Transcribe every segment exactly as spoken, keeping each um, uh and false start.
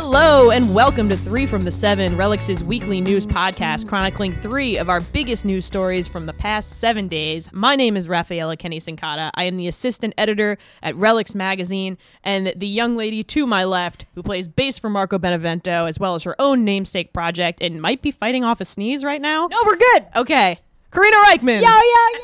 Hello and welcome to Three from the Seven, Relix's weekly news podcast chronicling three of our biggest news stories from the past seven days. My name is Rafaela Kenny Sincata. I am the assistant editor at Relix Magazine, and the young lady to my left who plays bass for Marco Benevento as well as her own namesake project and might be fighting off a sneeze right now. No, we're good. Okay. Karina Reichman. Yo, yo,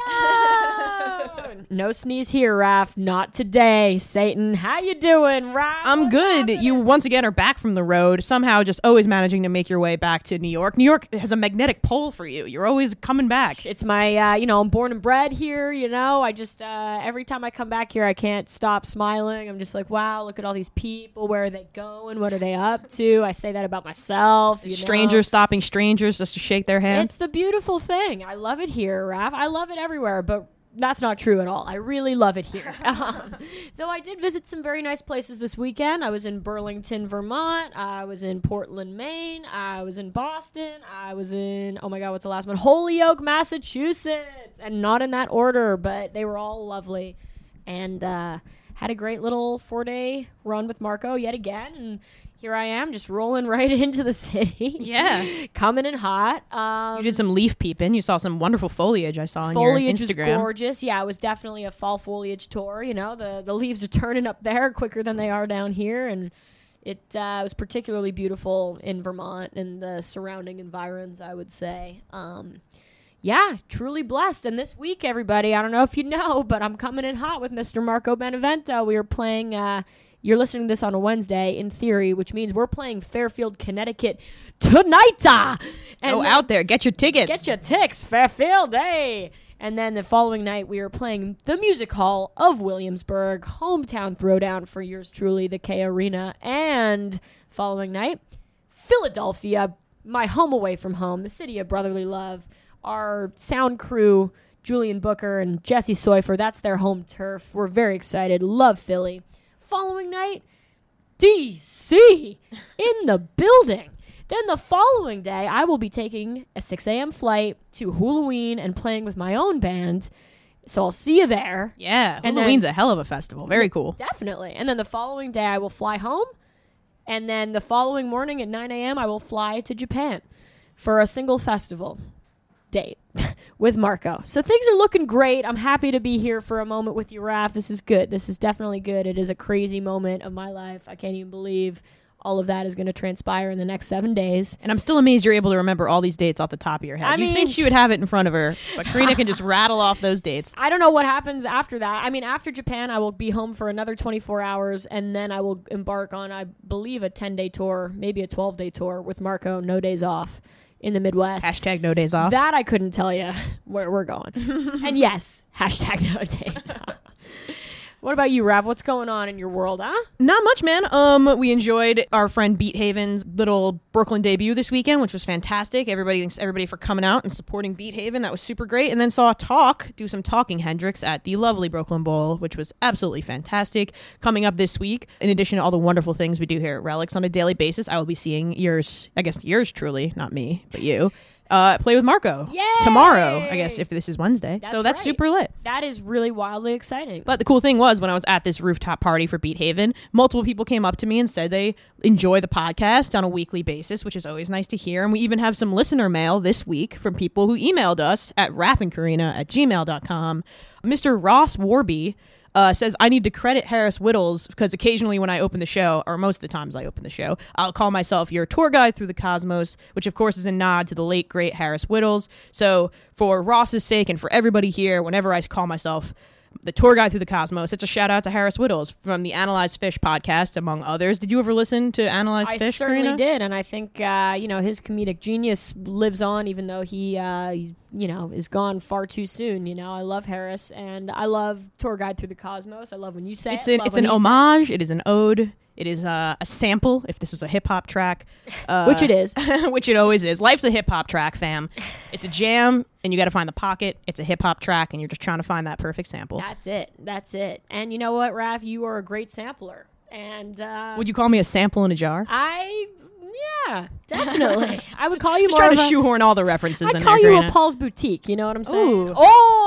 yo. No sneeze here, Raph. Not today. Satan, how you doing, Raph? I'm What's good. happening? You once again are back from the road, somehow just always managing to make your way back to New York. New York has a magnetic pull for you. You're always coming back. It's my, uh, you know, I'm born and bred here, you know. I just, uh, every time I come back here, I can't stop smiling. I'm just like, wow, look at all these people. Where are they going? What are they up to? I say that about myself. You Strangers know? stopping strangers just to shake their hand. It's the beautiful thing. I love it here, Raph. I love it everywhere, but that's not true at all. I really love it here. um, though I did visit some very nice places this weekend. I was in Burlington, Vermont. I was in Portland, Maine. I was in Boston. I was in, oh my God, what's the last one? Holyoke, Massachusetts. And not in that order, but they were all lovely. And uh, had a great little four-day run with Marco yet again. And here I am, just rolling right into the city. Yeah. Coming in hot. Um, You did some leaf peeping. You saw some wonderful foliage I saw on Foliage your is Instagram. gorgeous. Yeah, it was definitely a fall foliage tour. You know, the, the leaves are turning up there quicker than they are down here. And it uh, was particularly beautiful in Vermont and the surrounding environs, I would say. Um, yeah, truly blessed. And this week, everybody, I don't know if you know, but I'm coming in hot with Mister Marco Benevento. We are playing... Uh, You're listening to this on a Wednesday, in theory, which means we're playing Fairfield, Connecticut tonight. And Go out there. Get your tickets. Get your ticks, Fairfield, hey! And then the following night, we are playing the Music Hall of Williamsburg, hometown throwdown for yours truly, the K Arena. And following night, Philadelphia, my home away from home, the city of brotherly love. Our sound crew, Julian Booker and Jesse Soifer, that's their home turf. We're very excited. Love Philly. Following night, D C in the building. Then the following day, I will be taking a six a.m. flight to Halloween and playing with my own band. So I'll see you there. Yeah, And Halloween's then- a hell of a festival. Very cool. Definitely. And then the following day, I will fly home. And then the following morning at nine a.m., I will fly to Japan for a single festival date with Marco. So things are looking great. I'm happy to be here for a moment with you, Raph. This is good. This is definitely good. It is a crazy moment of my life. I can't even believe all of that is going to transpire in the next seven days. And I'm still amazed you're able to remember all these dates off the top of your head. I you mean- think she would have it in front of her, but Karina can just rattle off those dates. I don't know what happens after that. I mean, after Japan, I will be home for another twenty-four hours, and then I will embark on, I believe, a ten-day tour, maybe a twelve-day tour with Marco, no days off, in the Midwest. Hashtag no days off. That I couldn't tell you where we're going. And yes, hashtag no days off. What about you, Rav? What's going on in your world, huh? Not much, man. Um, we enjoyed our friend Beat Haven's little Brooklyn debut this weekend, which was fantastic. Everybody thanks everybody for coming out and supporting Beat Haven. That was super great. And then saw Talk do some talking Hendrix at the lovely Brooklyn Bowl, which was absolutely fantastic. Coming up this week, in addition to all the wonderful things we do here at Relix on a daily basis, I will be seeing yours, I guess yours truly, not me, but you, uh, play with Marco Yay! tomorrow, I guess, if this is Wednesday. That's so that's right. super lit. That is really wildly exciting. But the cool thing was when I was at this rooftop party for Beat Haven, multiple people came up to me and said they enjoy the podcast on a weekly basis, which is always nice to hear. And we even have some listener mail this week from people who emailed us at raffandkarina at gmail dot com. Mister Ross Warby Uh, says, I need to credit Harris Whittles because occasionally when I open the show, or most of the times I open the show, I'll call myself your tour guide through the cosmos, which of course is a nod to the late, great Harris Whittles. So for Ross's sake and for everybody here, whenever I call myself the tour guide through the cosmos, it's a shout out to Harris Whittles from the Analyze Fish podcast, among others. Did you ever listen to Analyze I Fish, certainly Karina? did, and I think uh, you know his comedic genius lives on, even though he, uh, he, you know, is gone far too soon. You know, I love Harris, and I love Tour Guide Through the Cosmos. I love when you say It's it. an love it's when an he homage. It is an ode. It is uh, a sample. If this was a hip hop track, uh, Which it is. which it always is. Life's a hip hop track, fam. It's a jam, and you got to find the pocket. It's a hip hop track, and you're just trying to find that perfect sample. That's it. That's it. And you know what, Raph? You are a great sampler. And uh, Would you call me a sample in a jar? I, yeah, definitely. I would call you Just more trying of to a, shoehorn all the references I'd in call there, you Karina. a Paul's Boutique. You know what I'm saying? Ooh. Oh,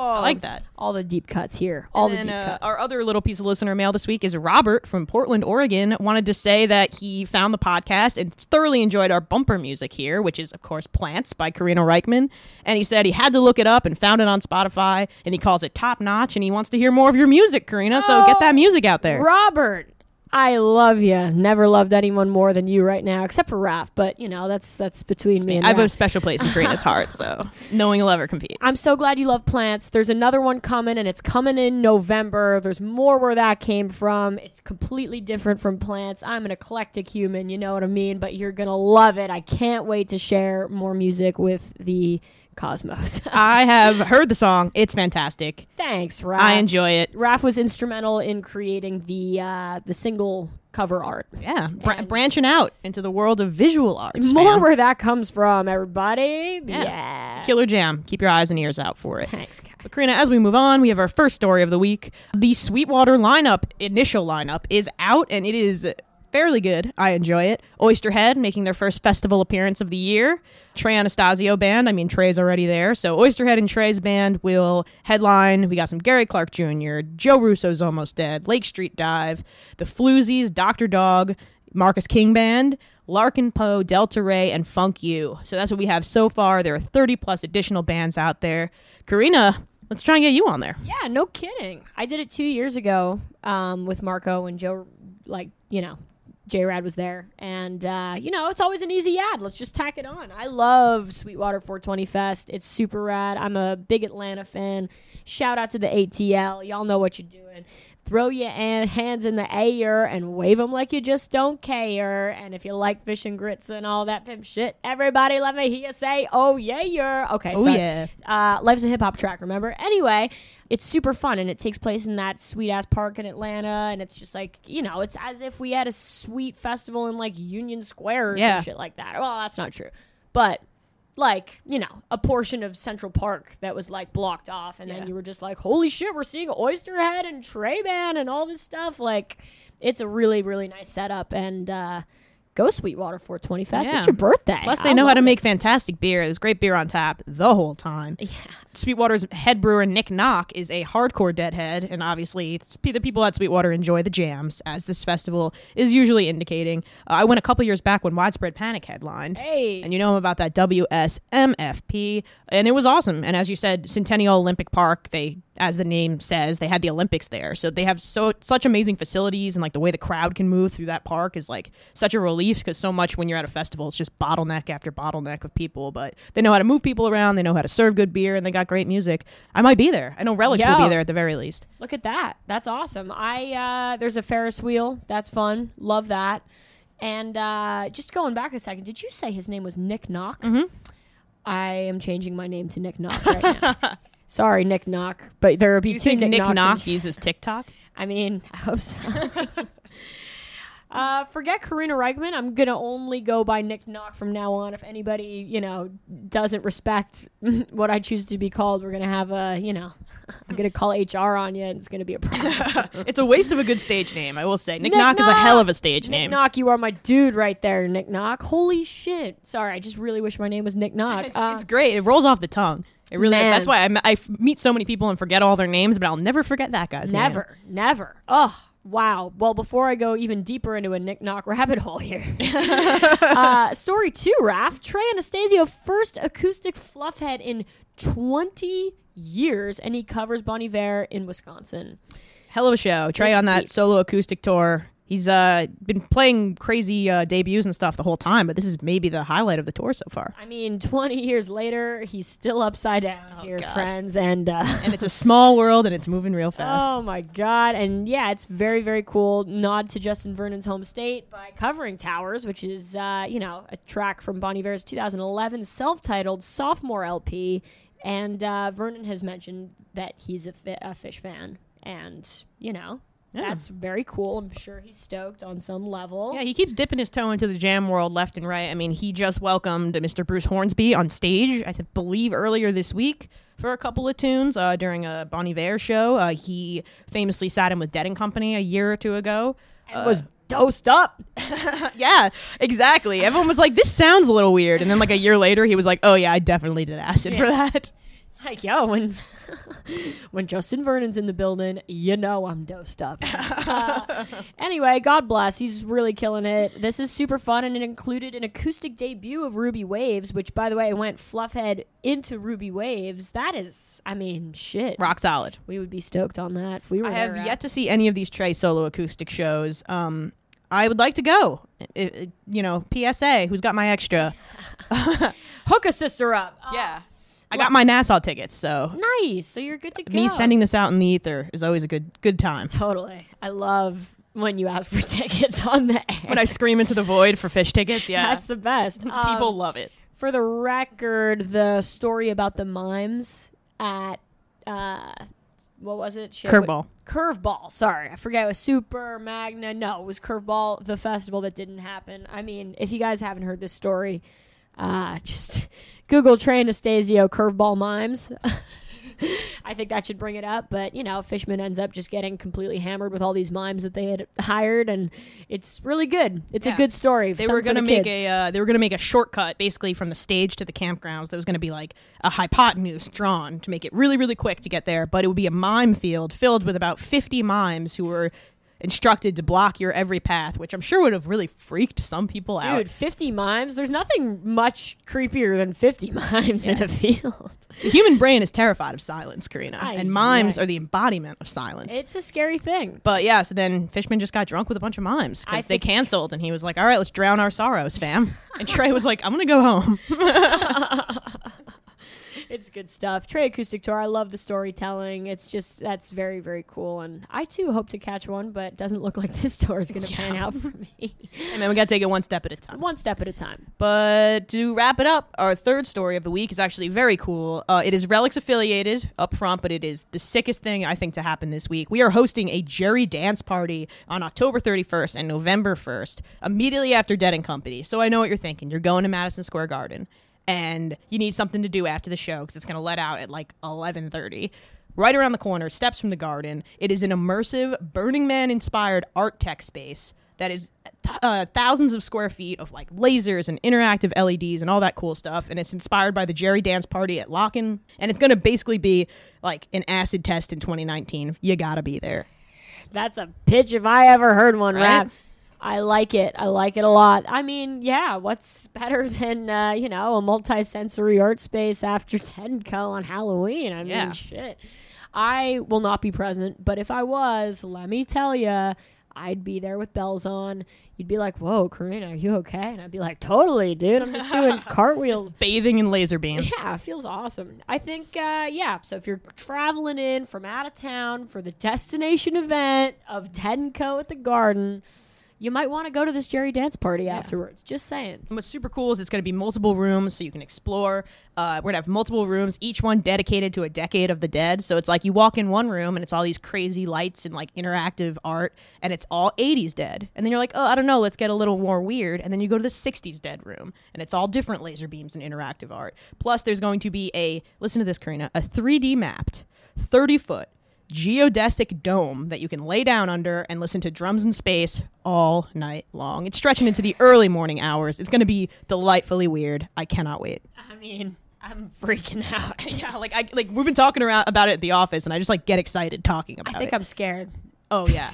I like that. All the deep cuts here. All And the then, deep uh, cuts. Our other little piece of listener mail this week is Robert from Portland, Oregon, wanted to say that he found the podcast and thoroughly enjoyed our bumper music here, which is, of course, Plants by Karina Reichman. And he said he had to look it up and found it on Spotify, and he calls it top notch, and he wants to hear more of your music, Karina, so Oh, get that music out there. Robert, I love you. Never loved anyone more than you right now, except for Raph. But, you know, that's that's between me and I have a Raph. special place in Karina's heart, so no one will ever compete. I'm so glad you love plants. There's another one coming, and it's coming in November. There's more where that came from. It's completely different from plants. I'm an eclectic human, you know what I mean? But you're going to love it. I can't wait to share more music with the cosmos. I have heard the song. It's fantastic. Thanks, Raph. I enjoy it. Raph was instrumental in creating the uh, the single cover art. Yeah, br- And- branching out into the world of visual arts. More fam. where that comes from, everybody. Yeah. Yeah. Killer jam. Keep your eyes and ears out for it. Thanks, guys. But Karina, as we move on, we have our first story of the week. The Sweetwater lineup, initial lineup, is out, and it is fairly good. I enjoy it. Oysterhead making their first festival appearance of the year. Trey Anastasio band. I mean, Trey's already there. So Oysterhead and Trey's band will headline. We got some Gary Clark Junior Joe Russo's Almost Dead, Lake Street Dive, the Floozies, Doctor Dog, Marcus King Band, Larkin Poe, Delta Ray, and Funk U. So that's what we have so far. There are thirty plus additional bands out there. Karina, let's try and get you on there. Yeah, no kidding. I did it two years ago um, with Marco and Joe, like, you know, J-Rad was there. And, uh, you know, it's always an easy ad. Let's just tack it on. I love Sweetwater four twenty Fest. It's super rad. I'm a big Atlanta fan. Shout out to the A T L. Y'all know what you're doing. Throw your an- hands in the air and wave them like you just don't care. And if you like fish and grits and all that pimp shit, everybody let me hear you say, oh, yeah, you're. Okay, Oh, so yeah. uh, Life's a hip-hop track, remember? Anyway, it's super fun, and it takes place in that sweet-ass park in Atlanta, and it's just like, you know, it's as if we had a sweet festival in, like, Union Square or Yeah. some shit like that. Well, that's not true. But, like, you know, a portion of Central Park that was, like, blocked off, and Yeah. then you were just like, holy shit, we're seeing Oysterhead and Trey Band and all this stuff. Like, it's a really, really nice setup, and, uh... go Sweetwater four twenty Fest. Yeah. It's your birthday. Plus, I they know how love to it. make fantastic beer. There's great beer on tap the whole time. Yeah. Sweetwater's head brewer, Nick Knock, is a hardcore deadhead, and obviously it's- the people at Sweetwater enjoy the jams, as this festival is usually indicating. Uh, I went a couple years back when Widespread Panic headlined. Hey. And you know about that W S M F P, and it was awesome. And as you said, Centennial Olympic Park, they, as the name says, they had the Olympics there. So they have so such amazing facilities, and like the way the crowd can move through that park is like such a relief, because so much when you're at a festival, it's just bottleneck after bottleneck of people. But they know how to move people around, they know how to serve good beer, and they got great music. I might be there. I know Relics will Yo. be there at the very least. Look at that. That's awesome. I uh, there's a Ferris wheel. That's fun. Love that. And uh, just going back a second, did you say his name was Nick Knock? Mhm. I am changing my name to Nick Knock right now. Sorry, Nick Knock, but there will be Do you two think Nick, Nick Knocks. Knock in- uses TikTok? I mean, I hope so. Uh, forget Karina Reichman. I'm going to only go by Nick Knock from now on. If anybody, you know, doesn't respect what I choose to be called, we're going to have a, you know, I'm going to call H R on you, and it's going to be a problem. It's a waste of a good stage name, I will say. Nick, Nick Knock, is a Knock! hell of a stage Nick name. Knock, you are my dude right there, Nick Knock. Holy shit. Sorry, I just really wish my name was Nick Knock. It's, Uh, it's great. It rolls off the tongue. It really. Man. That's why I, m- I f- meet so many people and forget all their names, but I'll never forget that guy's name. Never, never. Oh, wow. Well, before I go even deeper into a Nick Knock rabbit hole here. uh, story two, Raph. Trey Anastasio, first acoustic fluffhead in twenty years, and he covers Bon Iver in Wisconsin. Hell of a show. Trey This on is that deep. solo acoustic tour. He's uh been playing crazy uh, debuts and stuff the whole time, but this is maybe the highlight of the tour so far. I mean, twenty years later, he's still upside down Oh, here, God. friends. And, uh, And it's a small world, and it's moving real fast. oh, my God. And, yeah, it's very, very cool. Nod to Justin Vernon's home state by covering Towers, which is, uh, you know, a track from Bon Iver's two thousand eleven self-titled sophomore L P. And uh, Vernon has mentioned that he's a, fi- a Fish fan. And, you know, Yeah. that's very cool. I'm sure he's stoked on some level. Yeah, he keeps dipping his toe into the jam world left and right. I mean, he just welcomed Mister Bruce Hornsby on stage, I th- believe earlier this week, for a couple of tunes uh, during a Bon Iver show. Uh, he famously sat in with Dead and Company a year or two ago. And was dosed up. Yeah, exactly. Everyone was like, this sounds a little weird. And then like a year later, he was like, oh yeah, I definitely did acid for that. It's like, yo, when when Justin Vernon's in the building, you know I'm dosed up. uh, anyway, God bless. He's really killing it. This is super fun, and it included an acoustic debut of Ruby Waves, which, by the way, went Fluffhead into Ruby Waves. That is, I mean, shit. Rock solid. We would be stoked on that if we were I there. have yet to see any of these Trey solo acoustic shows. Um, I would like to go. It, it, you know, P S A, who's got my extra? Hook a sister up. Uh, Yeah. I got my Nassau tickets, so Nice. So you're good to go. me sending this out in the ether is always a good good time. Totally. I love when you ask for tickets on the air. When I scream into the void for fish tickets, yeah. That's the best. People Um, love it. For the record, the story about the mimes at, uh, what was it? Shit, Curveball. what- Curveball. Sorry. I forget. It was Super Magna. No, it was Curveball, the festival that didn't happen. I mean, if you guys haven't heard this story, uh, just Google Trey Anastasio Curveball mimes. I think that should bring it up. But, you know, Fishman ends up just getting completely hammered with all these mimes that they had hired, and it's really good. It's Yeah. a good story. They Something were for gonna the make kids. a uh, they were gonna make a shortcut basically from the stage to the campgrounds. There was gonna be like a hypotenuse drawn to make it really really quick to get there, but it would be a mime field filled with about fifty mimes who were instructed to block your every path, which I'm sure would have really freaked some people out. Dude, fifty mimes? There's nothing much creepier than fifty mimes in a field. The human brain is terrified of silence, Karina, Aye, and mimes aye. are the embodiment of silence. It's a scary thing. But yeah, so then Fishman just got drunk with a bunch of mimes I because they think it's- canceled, and he was like, "All right, let's drown our sorrows, fam." And Trey was like, "I'm gonna go home." It's good stuff. Trey Acoustic Tour. I love the storytelling. It's just, that's very, very cool. And I, too, hope to catch one, but it doesn't look like this tour is going to pan out for me. And then we gotta take it one step at a time. One step at a time. But to wrap it up, our third story of the week is actually very cool. Uh, it is Relics affiliated up front, but it is the sickest thing I think to happen this week. We are hosting a Jerry dance party on October thirty-first and November first, immediately after Dead and Company. So I know what you're thinking. You're going to Madison Square Garden, and you need something to do after the show because it's going to let out at like eleven thirty. Right around the corner, steps from the garden. It is an immersive Burning Man-inspired art tech space that is uh, thousands of square feet of like lasers and interactive L E Ds and all that cool stuff. And it's inspired by the Jerry Dance Party at Locken. And it's going to basically be like an acid test in twenty nineteen. You got to be there. That's a pitch if I ever heard one, Right? Rap. I like it. I like it a lot. I mean, yeah, what's better than, uh, you know, a multi-sensory art space after TEDCO on Halloween? I mean, Yeah. shit. I will not be present, but if I was, let me tell you, I'd be there with bells on. You'd be like, whoa, Karina, are you okay? And I'd be like, totally, dude. I'm just doing cartwheels. Bathing in laser beams. Yeah, it feels awesome. I think, uh, yeah, so if you're traveling in from out of town for the destination event of TEDCO at the Garden, you might want to go to this Jerry Dance Party afterwards. Just saying. And what's super cool is it's going to be multiple rooms so you can explore. Uh, we're going to have multiple rooms, each one dedicated to a decade of the dead. So it's like you walk in one room and it's all these crazy lights and like interactive art and it's all eighties dead. And then you're like, oh, I don't know, let's get a little more weird. And then you go to the sixties dead room and it's all different laser beams and interactive art. Plus there's going to be a, listen to this, Karina, a three D mapped thirty foot geodesic dome that you can lay down under and listen to drums in space all night long. It's stretching into the early morning hours. It's going to be delightfully weird. I cannot wait. I mean, I'm freaking out. Yeah, like I like we've been talking around about it at the office, and I just like get excited talking about I think it. I'm scared. Oh yeah.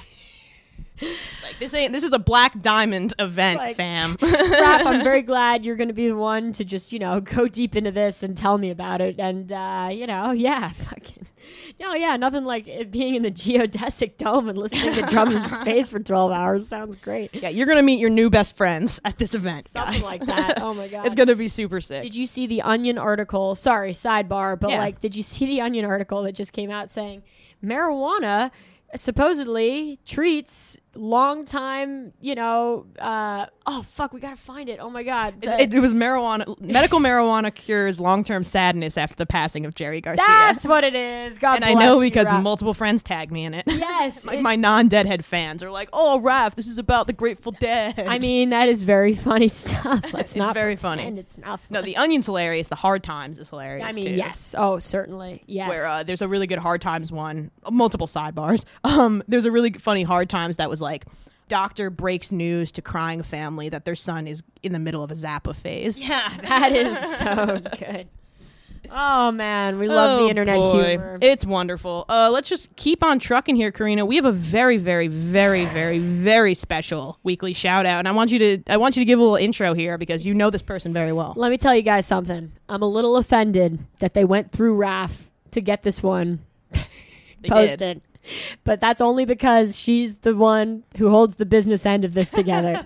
It's like this ain't this is a Black Diamond event, Like- fam. Raph, I'm very glad you're going to be the one to just, you know, go deep into this and tell me about it. And, uh, you know, yeah, fucking. No, yeah, nothing like it being in the geodesic dome and listening to drums in space for twelve hours. Sounds great. Yeah, you're gonna meet your new best friends at this event, Something guys. like that. Oh, my God. It's gonna be super sick. Did you see the Onion article? Sorry, sidebar, but Yeah. like, did you see the Onion article that just came out saying marijuana supposedly treats long time, you know, uh, oh, fuck, we gotta find it. Oh, my God. It's- It, it was marijuana. Medical marijuana cures long-term sadness after the passing of Jerry Garcia. That's what it is. God and bless I know you, because Raph. multiple friends tagged me in it. Yes. Like it- my non-Deadhead fans are like, "Oh, Raph, this is about the Grateful Dead." I mean, that is very funny stuff. Let's It's not very pretend funny. It's not no, funny. the Onion's hilarious. The Hard Times is hilarious. I mean, too. yes. Oh, certainly. Yes. Where uh, there's a really good Hard Times one, uh, multiple sidebars. Um, there's a really funny Hard Times that was like, doctor breaks news to crying family that their son is in the middle of a Zappa phase. Yeah, that is so good. Oh, man. We love Oh, the internet boy. humor. It's wonderful. Uh, let's just keep on trucking here, Karina. We have a very, very, very, very, very special weekly shout out, and I want you to I want you to give a little intro here because you know this person very well. Let me tell you guys something. I'm a little offended that they went through Raph to get this one They posted. did. But that's only because she's the one who holds the business end of this together.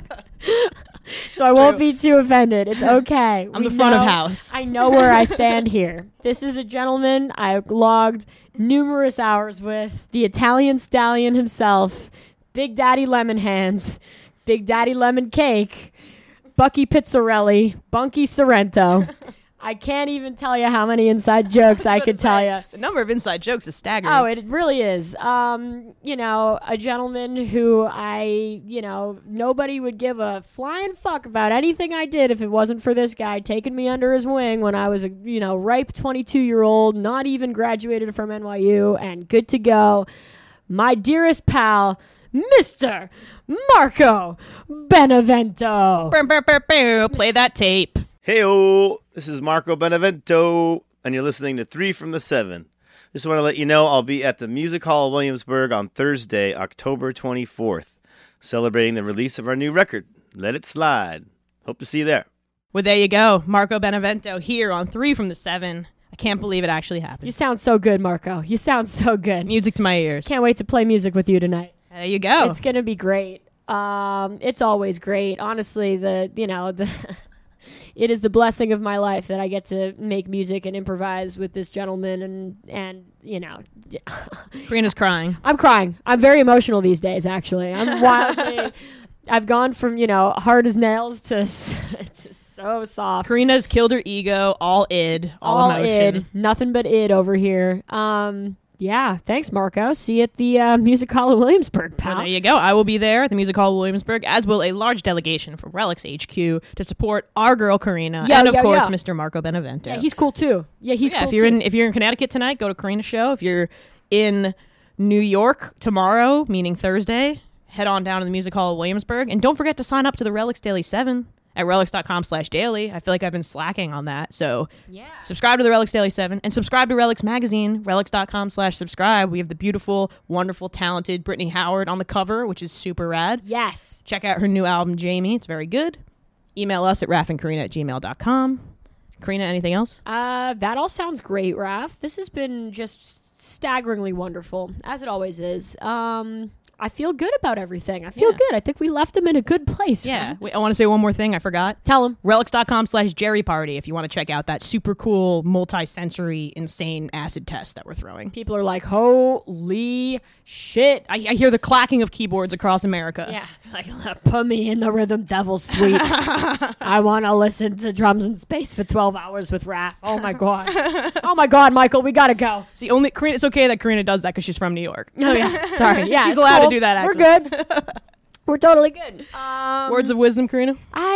So I won't true. be too offended. It's okay. I'm We the front of know- house. I know where I stand here. This is a gentleman I logged numerous hours with. The Italian stallion himself. Big Daddy Lemon Hands. Big Daddy Lemon Cake. Bucky Pizzarelli. Bunky Sorrento. I can't even tell you how many inside jokes I could tell you. The number of inside jokes is staggering. Oh, it really is. Um, you know, a gentleman who I, you know, nobody would give a flying fuck about anything I did if it wasn't for this guy taking me under his wing when I was a, you know, ripe twenty-two-year-old, not even graduated from N Y U, and good to go. My dearest pal, Mister Marco Benevento. Bow, bow, bow, bow. Play that tape. Heyo, this is Marco Benevento, and you're listening to Three from the Seven. Just want to let you know I'll be at the Music Hall of Williamsburg on Thursday, October twenty-fourth, celebrating the release of our new record, Let It Slide. Hope to see you there. Well, there you go. Marco Benevento here on Three from the Seven. I can't believe it actually You happened. sound so good, Marco. You sound so good. Music to my ears. Can't wait to play music with you tonight. There you go. It's gonna be great. Um, it's always great. Honestly, the you know the it is the blessing of my life that I get to make music and improvise with this gentleman, and and you know, Karina's crying. I'm crying. I'm very emotional these days. Actually, I'm wildly. I've gone from you know hard as nails to, s- to so soft. Karina's killed her ego. All id. All, All emotion. id, nothing but id over here. Um, yeah, thanks, Marco. See you at the uh, Music Hall of Williamsburg, Well, pal. there you go. I will be there at the Music Hall of Williamsburg, as will a large delegation from Relics H Q to support our girl Karina, Yo, and of yo, course yo. Mister Marco Benevento. Yeah, he's cool too. Yeah, he's yeah, cool if you're too. in if you're in Connecticut tonight, go to Karina's show. If you're in New York tomorrow, meaning Thursday, head on down to the Music Hall of Williamsburg, and don't forget to sign up to the Relics Daily Seven at relics dot com slash daily. I feel like I've been slacking on that, so Yeah. subscribe to the Relics Daily seven and subscribe to Relics Magazine, relics dot com slash subscribe. We have the beautiful, wonderful, talented Brittany Howard on the cover, which is super rad. Yes. Check out her new album, Jamie. It's very good. Email us at raffandkarina at gmail dot com. Karina, anything else? Uh, that all sounds great, Raph. This has been just staggeringly wonderful, as it always is. Um, I feel good about everything. I feel Yeah. good. I think we left him in a good place. Yeah. Raph. Wait, I want to say one more thing. I forgot. Tell him. relics dot com slash Jerry Party if you want to check out that super cool, multi-sensory, insane acid test that we're throwing. People are like, holy shit. I, I hear the clacking of keyboards across America. Yeah, like put me in the Rhythm Devil suite. I want to listen to drums in space for twelve hours with Raph. Oh my god. Oh my god, Michael, we gotta go. See, only Karina, it's okay that Karina does that because she's from New York. Oh yeah, sorry. Yeah, She's it's allowed to cool. do that We're accent. good. We're totally good. Um, Words of wisdom, Karina?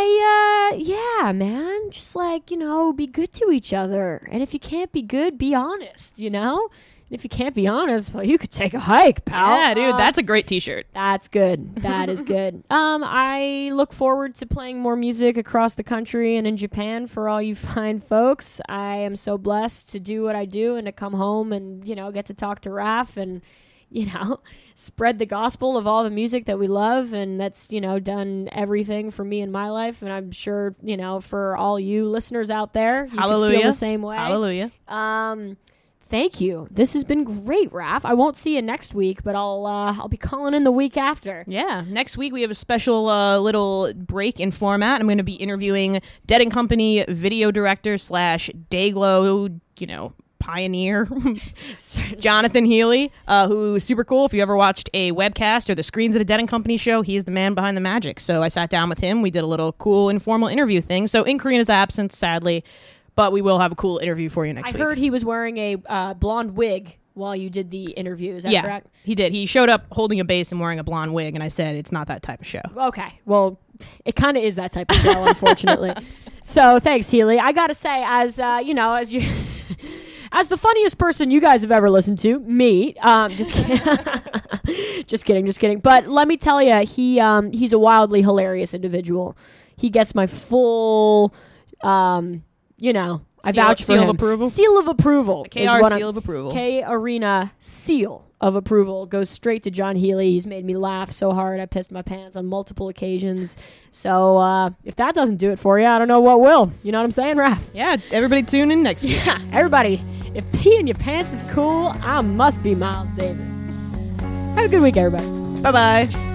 I, uh, yeah, man. Just like, you know, be good to each other. And if you can't be good, be honest, you know? And if you can't be honest, well, you could take a hike, pal. Yeah, dude, Uh, that's a great t-shirt. That's good. That is good. Um, I look forward to playing more music across the country and in Japan for all you fine folks. I am so blessed to do what I do and to come home and, you know, get to talk to Raph and, you know, spread the gospel of all the music that we love, and that's, you know, done everything for me in my life, and I'm sure, you know, for all you listeners out there, you can Hallelujah. feel the same way. Hallelujah. Um, thank you. This has been great, Raph. I won't see you next week, but I'll uh, I'll be calling in the week after. Yeah, next week we have a special uh, little break in format. I'm going to be interviewing Dead and Company video director slash Dayglow, you know, pioneer, Jonathan Healy, uh, who is super cool. If you ever watched a webcast or the screens at a Dead and Company show, he is the man behind the magic. So I sat down with him. We did a little cool informal interview thing. So in Karina's absence, sadly, but we will have a cool interview for you next I week. heard he was wearing a uh, blonde wig while you did the interview. Is that yeah, correct? he did. He showed up holding a bass and wearing a blonde wig, and I said, it's not that type of show. Okay. Well, it kind of is that type of show, unfortunately. So thanks, Healy. I got to say, as, uh, you know, as you... As the funniest person you guys have ever listened to, me. Um, just kidding. just kidding, just kidding. But let me tell you, he um, he's a wildly hilarious individual. He gets my full, um, you know, I Seal- vouch for seal of him. approval? Seal of approval. K is R what seal I'm- of approval. K Arena seal of approval goes straight to John Healy. He's made me laugh so hard I pissed my pants on multiple occasions. So uh, if that doesn't do it for you, I don't know what will. You know what I'm saying, Raph? Yeah, everybody tune in next week. Yeah, everybody, if peeing your pants is cool, I must be Miles Davis. Have a good week, everybody. Bye-bye.